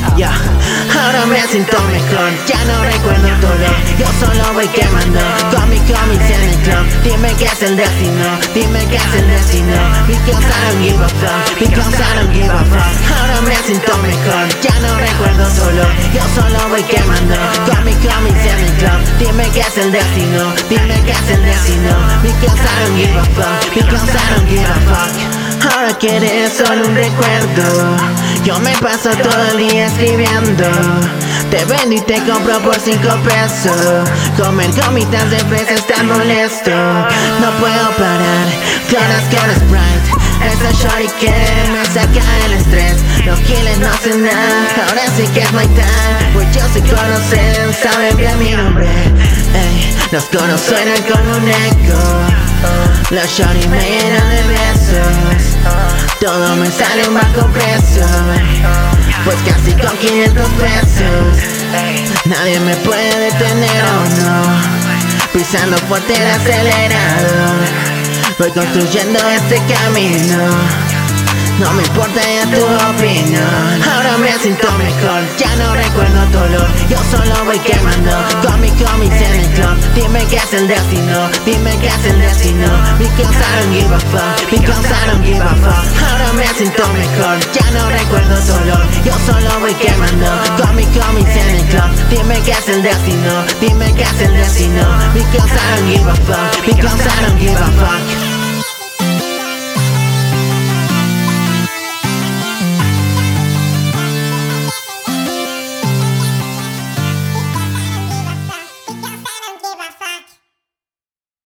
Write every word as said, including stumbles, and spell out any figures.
Yeah. Ahora me siento mejor, ya no recuerdo el dolor. Yo solo voy quemando con mi cómics en el club. Dime que es el destino, dime que es el destino. Because I don't give a fuck, because I don't give a fuck. Ahora me siento mejor, ya no recuerdo el dolor. Yo solo voy quemando con mi cómics en el club. Dime que es el destino, dime que es el destino. Because I don't give a fuck, because I don't give a fuck. Ahora que eres solo un recuerdo, yo me paso todo el día escribiendo. Te vendo y te compro por cinco pesos. Comer gomitas de fresa está molesto. No puedo parar, clonas con Sprite. Esa shorty que me saca el estrés. Los killers no hacen nada, ahora sí que es my time. Pues yo se conocen, saben bien mi nombre. Ey, los conos suenan como un eco. Los shorty me llenan de besos. Todo me sale un bajo precio, pues casi con quinientos pesos. Nadie me puede detener, oh no. Pisando fuerte el acelerador, voy construyendo este camino. No me importa ya tu opinión. Ahora me siento mejor, ya no recuerdo dolor. Yo solo voy quemando con mi cómics en el club. Dime que es el destino, dime que es el destino. Because I don't give a fuck, because I don't give a fuck. Ahora me siento mejor, ya no recuerdo dolor. Yo solo voy quemando con mi cómics en el club. Dime que es el destino, dime que es el destino. Because I don't give a fuck, because I don't give a fuck.